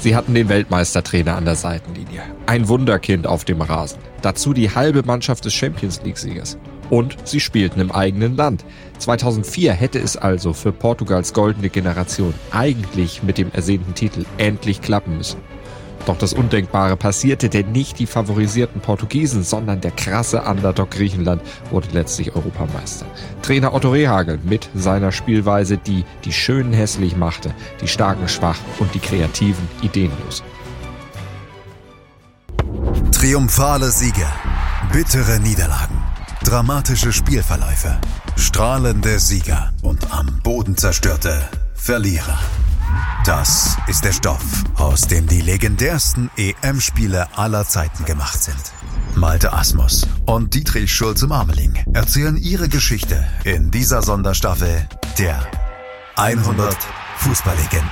Sie hatten den Weltmeistertrainer an der Seitenlinie. Ein Wunderkind auf dem Rasen. Dazu die halbe Mannschaft des Champions-League-Siegers. Und sie spielten im eigenen Land. 2004 hätte es also für Portugals goldene Generation eigentlich mit dem ersehnten Titel endlich klappen müssen. Doch das Undenkbare passierte, denn nicht die favorisierten Portugiesen, sondern der krasse Underdog Griechenland wurde letztlich Europameister. Trainer Otto Rehhagel mit seiner Spielweise, die die Schönen hässlich machte, die Starken schwach und die Kreativen ideenlos. Triumphale Siege, bittere Niederlagen, dramatische Spielverläufe, strahlende Sieger und am Boden zerstörte Verlierer. Das ist der Stoff, aus dem die legendärsten EM-Spiele aller Zeiten gemacht sind. Malte Asmus und Dietrich Schulze-Marmeling erzählen ihre Geschichte in dieser Sonderstaffel der 100 Fußballlegenden.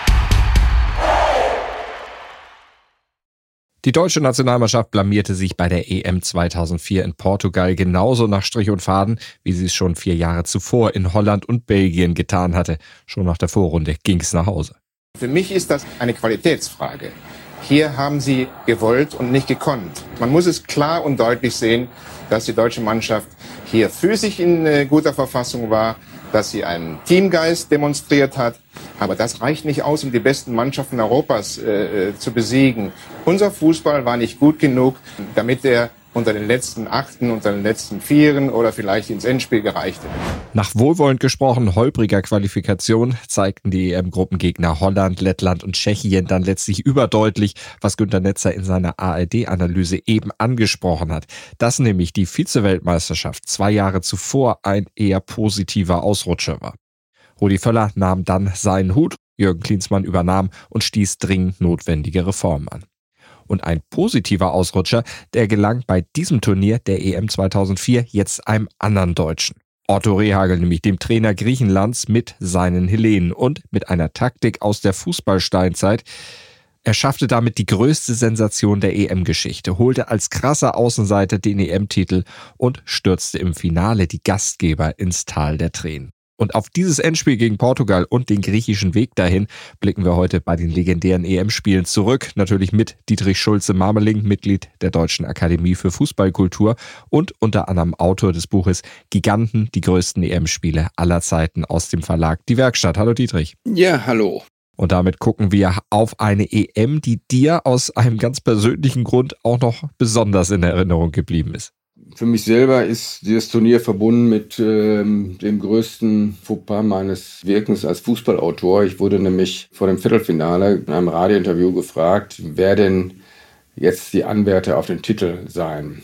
Die deutsche Nationalmannschaft blamierte sich bei der EM 2004 in Portugal genauso nach Strich und Faden, wie sie es schon 4 Jahre zuvor in Holland und Belgien getan hatte. Schon nach der Vorrunde ging es nach Hause. Für mich ist das eine Qualitätsfrage. Hier haben sie gewollt und nicht gekonnt. Man muss es klar und deutlich sehen, dass die deutsche Mannschaft hier physisch in guter Verfassung war, dass sie einen Teamgeist demonstriert hat. Aber das reicht nicht aus, um die besten Mannschaften Europas zu besiegen. Unser Fußball war nicht gut genug, damit er unter den letzten Achten, unter den letzten Vieren oder vielleicht ins Endspiel gereicht hätte. Nach wohlwollend gesprochen holpriger Qualifikation zeigten die EM-Gruppengegner Holland, Lettland und Tschechien dann letztlich überdeutlich, was Günter Netzer in seiner ARD-Analyse eben angesprochen hat. Dass nämlich die Vize-Weltmeisterschaft 2 Jahre zuvor ein eher positiver Ausrutscher war. Rudi Völler nahm dann seinen Hut, Jürgen Klinsmann übernahm und stieß dringend notwendige Reformen an. Und ein positiver Ausrutscher, der gelang bei diesem Turnier der EM 2004 jetzt einem anderen Deutschen. Otto Rehhagel, nämlich dem Trainer Griechenlands mit seinen Hellenen und mit einer Taktik aus der Fußballsteinzeit. Er schaffte damit die größte Sensation der EM-Geschichte, holte als krasser Außenseiter den EM-Titel und stürzte im Finale die Gastgeber ins Tal der Tränen. Und auf dieses Endspiel gegen Portugal und den griechischen Weg dahin blicken wir heute bei den legendären EM-Spielen zurück. Natürlich mit Dietrich Schulze-Marmeling, Mitglied der Deutschen Akademie für Fußballkultur und unter anderem Autor des Buches Giganten, die größten EM-Spiele aller Zeiten aus dem Verlag Die Werkstatt. Hallo Dietrich. Ja, hallo. Und damit gucken wir auf eine EM, die dir aus einem ganz persönlichen Grund auch noch besonders in Erinnerung geblieben ist. Für mich selber ist dieses Turnier verbunden mit dem größten Fauxpas meines Wirkens als Fußballautor. Ich wurde nämlich vor dem Viertelfinale in einem Radiointerview gefragt, wer denn jetzt die Anwärter auf den Titel seien.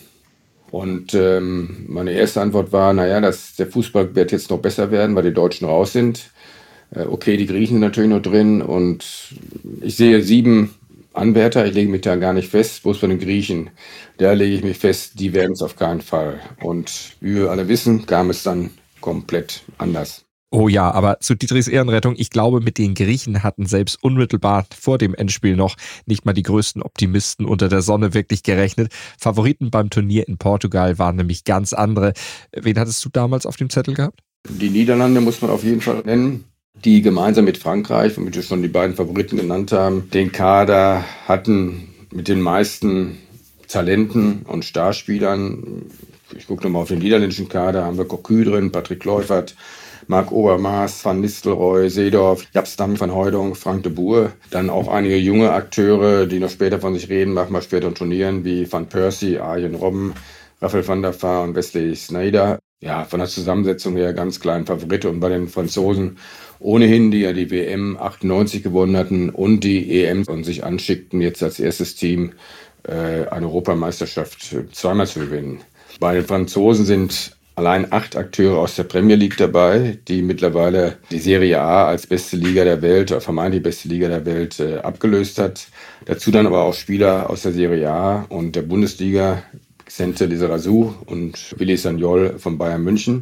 Und meine erste Antwort war, der Fußball wird jetzt noch besser werden, weil die Deutschen raus sind. Okay, die Griechen sind natürlich noch drin und ich sehe 7 Anwärter, ich lege mich da gar nicht fest, bloß bei den Griechen, da lege ich mich fest, die werden es auf keinen Fall. Und wie wir alle wissen, kam es dann komplett anders. Oh ja, aber zu Dietrichs Ehrenrettung, ich glaube, mit den Griechen hatten selbst unmittelbar vor dem Endspiel noch nicht mal die größten Optimisten unter der Sonne wirklich gerechnet. Favoriten beim Turnier in Portugal waren nämlich ganz andere. Wen hattest du damals auf dem Zettel gehabt? Die Niederlande muss man auf jeden Fall nennen, die gemeinsam mit Frankreich, womit wir schon die beiden Favoriten genannt haben, den Kader hatten mit den meisten Talenten und Starspielern. Ich gucke nochmal auf den niederländischen Kader, haben wir Cocu drin, Patrick Kluivert, Marc Overmars, Van Nistelrooy, Seedorf, Jaap Stam van Hooijdonk, Frank de Boer. Dann auch einige junge Akteure, die noch später von sich reden, machen wir später in Turnieren, wie Van Persie, Arjen Robben, Rafael van der Vaart und Wesley Sneijder. Ja, von der Zusammensetzung her ganz klein Favorite. Und bei den Franzosen ohnehin, die ja die WM 98 gewonnen hatten und die EM und sich anschickten, jetzt als erstes Team eine Europameisterschaft zweimal zu gewinnen. Bei den Franzosen sind allein 8 Akteure aus der Premier League dabei, die mittlerweile die Serie A als beste Liga der Welt, vermeintlich beste Liga der Welt, abgelöst hat. Dazu dann aber auch Spieler aus der Serie A und der Bundesliga, Xente Lizarazu und Willy Sagnol von Bayern München.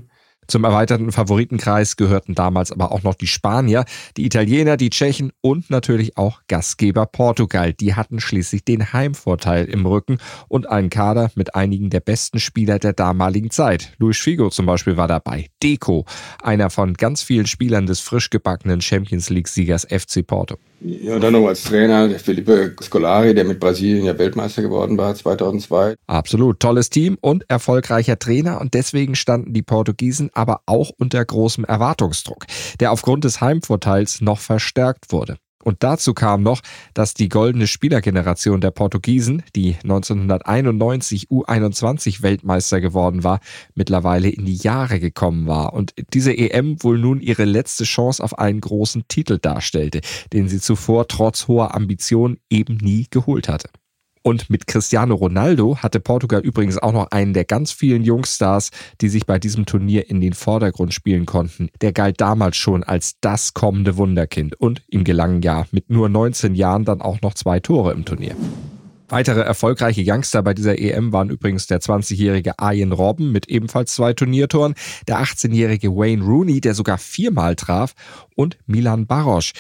Zum erweiterten Favoritenkreis gehörten damals aber auch noch die Spanier, die Italiener, die Tschechen und natürlich auch Gastgeber Portugal. Die hatten schließlich den Heimvorteil im Rücken und einen Kader mit einigen der besten Spieler der damaligen Zeit. Luis Figo zum Beispiel war dabei, Deco, einer von ganz vielen Spielern des frisch gebackenen Champions-League-Siegers FC Porto. Ja, dann noch als Trainer der Felipe Scolari, der mit Brasilien ja Weltmeister geworden war 2002. Absolut, tolles Team und erfolgreicher Trainer und deswegen standen die Portugiesen aber auch unter großem Erwartungsdruck, der aufgrund des Heimvorteils noch verstärkt wurde. Und dazu kam noch, dass die goldene Spielergeneration der Portugiesen, die 1991 U21-Weltmeister geworden war, mittlerweile in die Jahre gekommen war und diese EM wohl nun ihre letzte Chance auf einen großen Titel darstellte, den sie zuvor trotz hoher Ambitionen eben nie geholt hatte. Und mit Cristiano Ronaldo hatte Portugal übrigens auch noch einen der ganz vielen Jungstars, die sich bei diesem Turnier in den Vordergrund spielen konnten. Der galt damals schon als das kommende Wunderkind und ihm gelangen ja mit nur 19 Jahren dann auch noch 2 Tore im Turnier. Weitere erfolgreiche Youngster bei dieser EM waren übrigens der 20-jährige Arjen Robben mit ebenfalls 2 Turniertoren, der 18-jährige Wayne Rooney, der sogar 4-mal traf und Milan Baroš,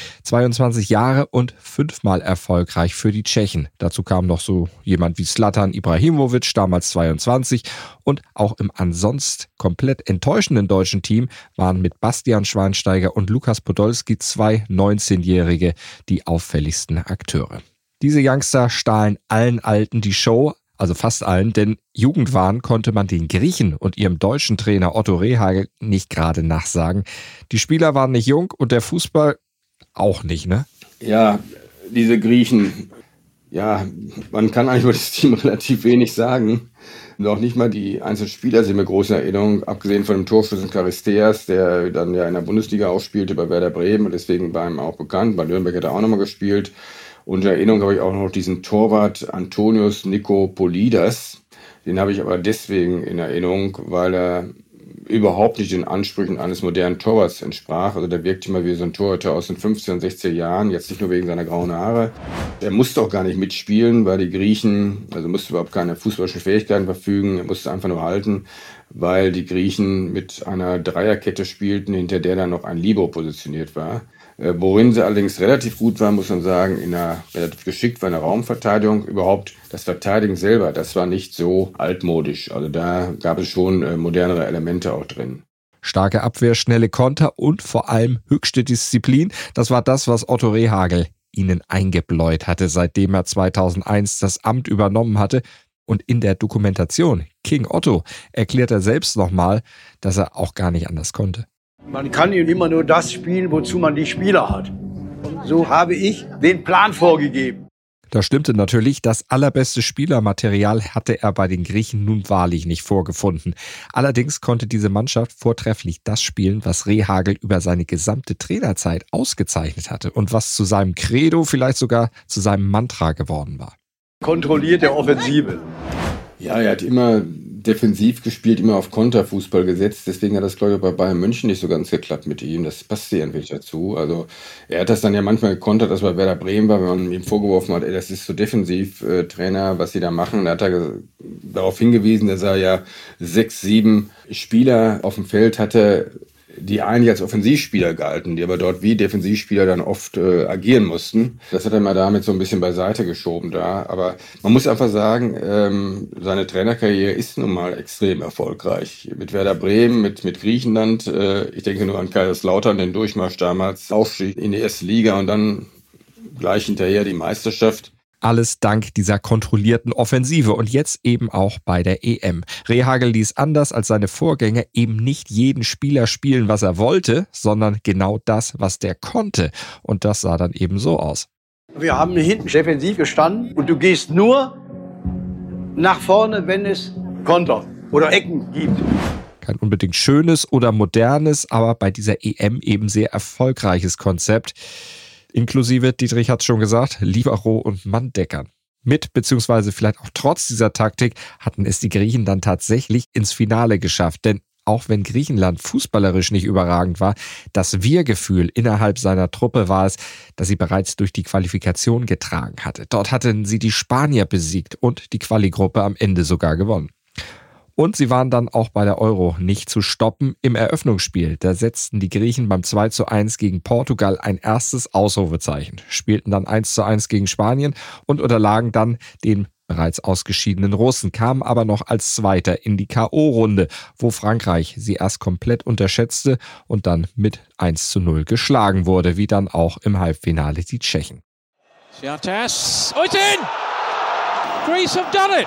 22 Jahre und 5-mal erfolgreich für die Tschechen. Dazu kam noch so jemand wie Zlatan Ibrahimovic, damals 22 und auch im ansonsten komplett enttäuschenden deutschen Team waren mit Bastian Schweinsteiger und Lukas Podolski 2 19-Jährige die auffälligsten Akteure. Diese Youngster stahlen allen Alten die Show, also fast allen, denn Jugendwahn konnte man den Griechen und ihrem deutschen Trainer Otto Rehhagel nicht gerade nachsagen. Die Spieler waren nicht jung und der Fußball auch nicht, ne? Ja, diese Griechen, ja, man kann eigentlich über das Team relativ wenig sagen. Noch nicht mal die einzelnen Spieler sind mir große Erinnerung, abgesehen von dem Torschützen Charisteas, der dann ja in der Bundesliga auch spielte bei Werder Bremen und deswegen war ihm auch bekannt. Bei Nürnberg hat er auch nochmal gespielt. Und in Erinnerung habe ich auch noch diesen Torwart Antonios Nikopolidas. Den habe ich aber deswegen in Erinnerung, weil er überhaupt nicht den Ansprüchen eines modernen Torwarts entsprach. Also der wirkte immer wie so ein Torhüter aus den 15 und 16 Jahren, jetzt nicht nur wegen seiner grauen Haare. Er musste auch gar nicht mitspielen, weil die Griechen, also musste überhaupt keine fußballischen Fähigkeiten verfügen, er musste einfach nur halten, weil die Griechen mit einer Dreierkette spielten, hinter der dann noch ein Libero positioniert war. Worin sie allerdings relativ gut war, muss man sagen, relativ geschickt war in der Raumverteidigung. Überhaupt das Verteidigen selber, das war nicht so altmodisch. Also da gab es schon modernere Elemente auch drin. Starke Abwehr, schnelle Konter und vor allem höchste Disziplin. Das war das, was Otto Rehhagel ihnen eingebläut hatte, seitdem er 2001 das Amt übernommen hatte. Und in der Dokumentation King Otto erklärt er selbst nochmal, dass er auch gar nicht anders konnte. Man kann immer nur das spielen, wozu man die Spieler hat. So habe ich den Plan vorgegeben. Das stimmte natürlich, das allerbeste Spielermaterial hatte er bei den Griechen nun wahrlich nicht vorgefunden. Allerdings konnte diese Mannschaft vortrefflich das spielen, was Rehhagel über seine gesamte Trainerzeit ausgezeichnet hatte und was zu seinem Credo, vielleicht sogar zu seinem Mantra geworden war. Kontrollierte Offensive. Ja, er hat immer defensiv gespielt, immer auf Konterfußball gesetzt. Deswegen hat das, glaube ich, bei Bayern München nicht so ganz geklappt mit ihm. Das passte ja wirklich dazu. Also er hat das dann ja manchmal gekontert, dass bei Werder Bremen war, wenn man ihm vorgeworfen hat, das ist so defensiv, Trainer, was sie da machen. Da hat er darauf hingewiesen, dass er ja 6, 7 Spieler auf dem Feld hatte, die eigentlich als Offensivspieler galten, die aber dort wie Defensivspieler dann oft agieren mussten. Das hat er mal damit so ein bisschen beiseite geschoben da. Aber man muss einfach sagen, seine Trainerkarriere ist nun mal extrem erfolgreich. Mit Werder Bremen, mit Griechenland, ich denke nur an Kaiserslautern, den Durchmarsch damals, Aufstieg in die erste Liga und dann gleich hinterher die Meisterschaft. Alles dank dieser kontrollierten Offensive und jetzt eben auch bei der EM. Rehhagel ließ anders als seine Vorgänger eben nicht jeden Spieler spielen, was er wollte, sondern genau das, was der konnte. Und das sah dann eben so aus. Wir haben hinten defensiv gestanden und du gehst nur nach vorne, wenn es Konter oder Ecken gibt. Kein unbedingt schönes oder modernes, aber bei dieser EM eben sehr erfolgreiches Konzept. Inklusive, Dietrich hat es schon gesagt, Libero und Manndeckern. Mit bzw. vielleicht auch trotz dieser Taktik hatten es die Griechen dann tatsächlich ins Finale geschafft. Denn auch wenn Griechenland fußballerisch nicht überragend war, das Wir-Gefühl innerhalb seiner Truppe war es, dass sie bereits durch die Qualifikation getragen hatte. Dort hatten sie die Spanier besiegt und die Quali-Gruppe am Ende sogar gewonnen. Und sie waren dann auch bei der Euro nicht zu stoppen. Im Eröffnungsspiel, da setzten die Griechen beim 2:1 gegen Portugal ein erstes Ausrufezeichen, spielten dann 1:1 gegen Spanien und unterlagen dann den bereits ausgeschiedenen Russen, kamen aber noch als Zweiter in die K.O.-Runde, wo Frankreich sie erst komplett unterschätzte und dann mit 1:0 geschlagen wurde, wie dann auch im Halbfinale die Tschechen. Sciatas, oh, it's in! Greece have done it!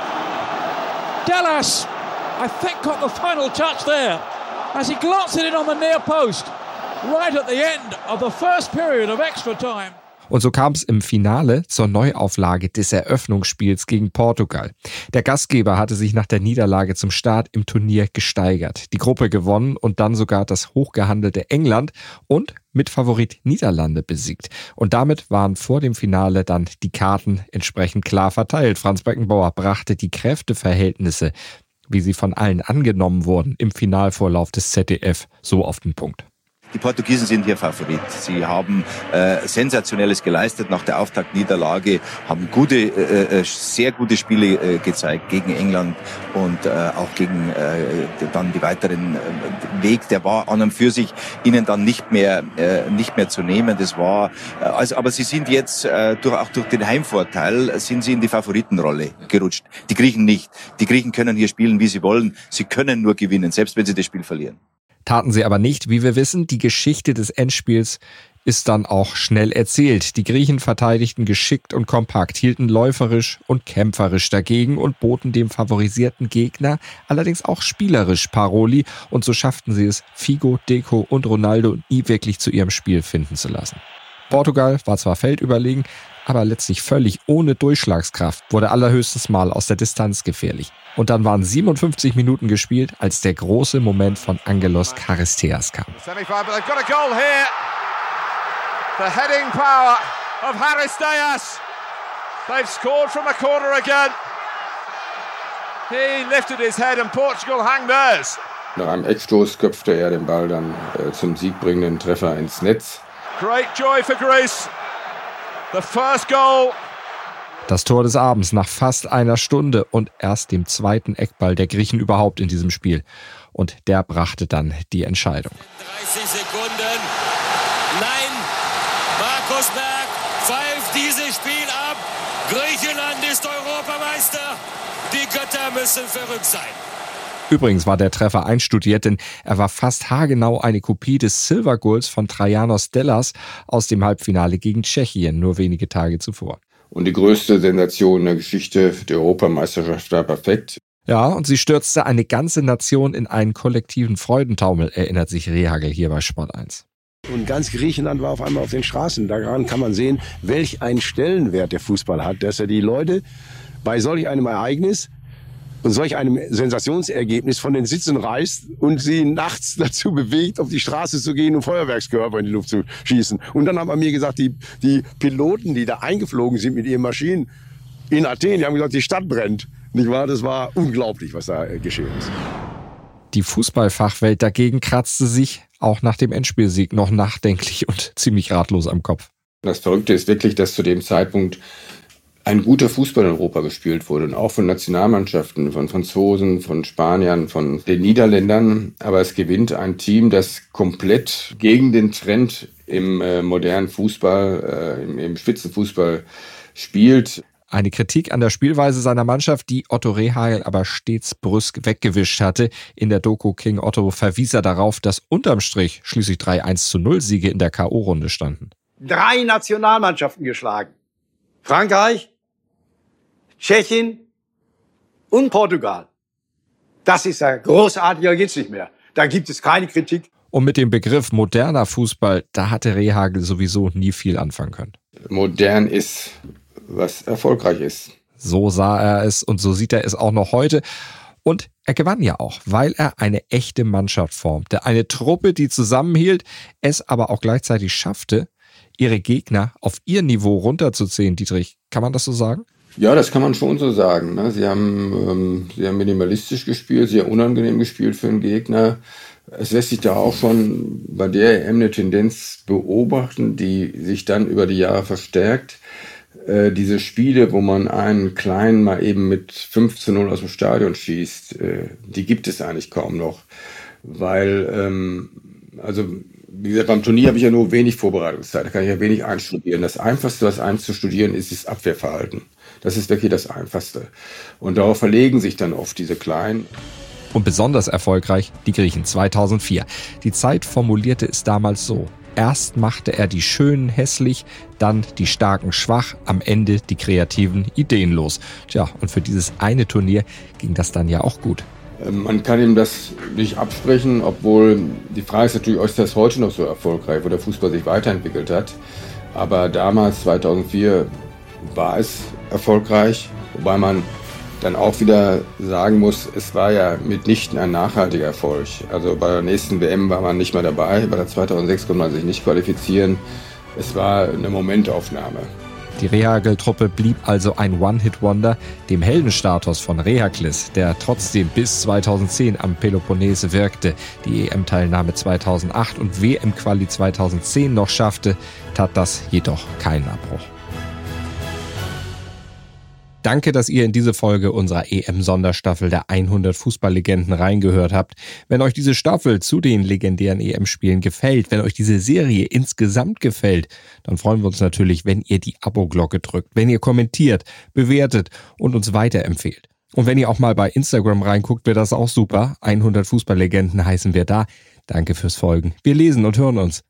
Dallas, I think, got the final touch there as he glots it in on the near post, right at the end of the first period of extra time. Und so kam es im Finale zur Neuauflage des Eröffnungsspiels gegen Portugal. Der Gastgeber hatte sich nach der Niederlage zum Start im Turnier gesteigert, die Gruppe gewonnen und dann sogar das hochgehandelte England und Mitfavorit Niederlande besiegt. Und damit waren vor dem Finale dann die Karten entsprechend klar verteilt. Franz Beckenbauer brachte die Kräfteverhältnisse, wie sie von allen angenommen wurden, im Finalvorlauf des ZDF so auf den Punkt. Die Portugiesen sind hier Favorit. Sie haben Sensationelles geleistet nach der Auftaktniederlage, haben sehr gute Spiele gezeigt gegen England und auch gegen dann die weiteren Weg. Der war an und für sich ihnen dann nicht mehr zu nehmen. Das war aber sie sind jetzt auch durch den Heimvorteil sind sie in die Favoritenrolle gerutscht. Die Griechen nicht. Die Griechen können hier spielen, wie sie wollen. Sie können nur gewinnen, selbst wenn sie das Spiel verlieren. Taten sie aber nicht, wie wir wissen. Die Geschichte des Endspiels ist dann auch schnell erzählt. Die Griechen verteidigten geschickt und kompakt, hielten läuferisch und kämpferisch dagegen und boten dem favorisierten Gegner allerdings auch spielerisch Paroli. Und so schafften sie es, Figo, Deco und Ronaldo nie wirklich zu ihrem Spiel finden zu lassen. Portugal war zwar feldüberlegen, aber letztlich völlig ohne Durchschlagskraft, wurde allerhöchstens mal aus der Distanz gefährlich. Und dann waren 57 Minuten gespielt, als der große Moment von Angelos Charisteas kam. The heading power of Charisteas. They've scored from a corner again. He lifted his head and Portugal hang theirs. Nach einem Eckstoß köpfte er den Ball dann zum siegbringenden Treffer ins Netz. Great joy for Greece. The first goal. Das Tor des Abends nach fast einer Stunde und erst dem zweiten Eckball der Griechen überhaupt in diesem Spiel. Und der brachte dann die Entscheidung. 30 Sekunden. Nein, Markus Berg pfeift dieses Spiel ab. Griechenland ist Europameister. Die Götter müssen verrückt sein. Übrigens war der Treffer einstudiert, denn er war fast haargenau eine Kopie des Silver-Goals von Trajanos Dellas aus dem Halbfinale gegen Tschechien, nur wenige Tage zuvor. Und die größte Sensation der Geschichte der Europameisterschaft war perfekt. Ja, und sie stürzte eine ganze Nation in einen kollektiven Freudentaumel, erinnert sich Rehagel hier bei Sport 1. Und ganz Griechenland war auf einmal auf den Straßen. Daran kann man sehen, welch einen Stellenwert der Fußball hat, dass er die Leute bei solch einem Ereignis und solch einem Sensationsergebnis von den Sitzen reißt und sie nachts dazu bewegt, auf die Straße zu gehen und Feuerwerkskörper in die Luft zu schießen. Und dann haben wir mir gesagt, die Piloten, die da eingeflogen sind mit ihren Maschinen in Athen, die haben gesagt, die Stadt brennt. Nicht wahr? Das war unglaublich, was da geschehen ist. Die Fußballfachwelt dagegen kratzte sich auch nach dem Endspielsieg noch nachdenklich und ziemlich ratlos am Kopf. Das Verrückte ist wirklich, dass zu dem Zeitpunkt ein guter Fußball in Europa gespielt wurde und auch von Nationalmannschaften, von Franzosen, von Spaniern, von den Niederländern. Aber es gewinnt ein Team, das komplett gegen den Trend im modernen Fußball, im Spitzenfußball spielt. Eine Kritik an der Spielweise seiner Mannschaft, die Otto Rehagel aber stets brüsk weggewischt hatte. In der Doku King Otto verwies er darauf, dass unterm Strich schließlich 3 1:0-Siege in der K.O.-Runde standen. 3 Nationalmannschaften geschlagen. Frankreich, Tschechien und Portugal. Das ist ja großartiger geht's nicht mehr. Da gibt es keine Kritik. Und mit dem Begriff moderner Fußball, da hatte Rehagel sowieso nie viel anfangen können. Modern ist, was erfolgreich ist. So sah er es und so sieht er es auch noch heute. Und er gewann ja auch, weil er eine echte Mannschaft formte. Eine Truppe, die zusammenhielt, es aber auch gleichzeitig schaffte, ihre Gegner auf ihr Niveau runterzuziehen. Dietrich, kann man das so sagen? Ja, das kann man schon so sagen. Ne? Sie haben minimalistisch gespielt, sehr unangenehm gespielt für den Gegner. Es lässt sich da auch schon bei der EM eine Tendenz beobachten, die sich dann über die Jahre verstärkt. diese Spiele, wo man einen Kleinen mal eben mit 5:0 aus dem Stadion schießt, die gibt es eigentlich kaum noch. Weil, wie gesagt, beim Turnier habe ich ja nur wenig Vorbereitungszeit, da kann ich ja wenig einstudieren. Das Einfachste, was einzustudieren ist, ist Abwehrverhalten. Das ist wirklich das Einfachste. Und darauf verlegen sich dann oft diese Kleinen. Und besonders erfolgreich die Griechen 2004. Die Zeit formulierte es damals so: Erst machte er die Schönen hässlich, dann die Starken schwach, am Ende die Kreativen ideenlos. Tja, und für dieses eine Turnier ging das dann ja auch gut. Man kann ihm das nicht absprechen, obwohl die Frage ist natürlich, ist das heute noch so erfolgreich, wo der Fußball sich weiterentwickelt hat. Aber damals, 2004, war es erfolgreich, wobei man dann auch wieder sagen muss, es war ja mitnichten ein nachhaltiger Erfolg. Also bei der nächsten WM war man nicht mehr dabei, bei der 2006 konnte man sich nicht qualifizieren. Es war eine Momentaufnahme. Die Rehagel-Truppe blieb also ein One-Hit-Wonder, dem Heldenstatus von Rehakles, der trotzdem bis 2010 am Peloponnese wirkte, die EM-Teilnahme 2008 und WM-Quali 2010 noch schaffte, tat das jedoch keinen Abbruch. Danke, dass ihr in diese Folge unserer EM-Sonderstaffel der 100 Fußballlegenden reingehört habt. Wenn euch diese Staffel zu den legendären EM-Spielen gefällt, wenn euch diese Serie insgesamt gefällt, dann freuen wir uns natürlich, wenn ihr die Abo-Glocke drückt, wenn ihr kommentiert, bewertet und uns weiterempfehlt. Und wenn ihr auch mal bei Instagram reinguckt, wäre das auch super. 100 Fußballlegenden heißen wir da. Danke fürs Folgen. Wir lesen und hören uns.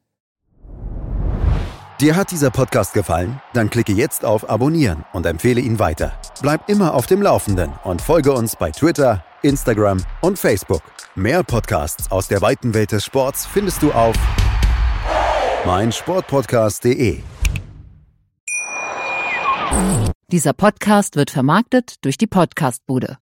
Dir hat dieser Podcast gefallen? Dann klicke jetzt auf Abonnieren und empfehle ihn weiter. Bleib immer auf dem Laufenden und folge uns bei Twitter, Instagram und Facebook. Mehr Podcasts aus der weiten Welt des Sports findest du auf meinsportpodcast.de. Dieser Podcast wird vermarktet durch die Podcastbude.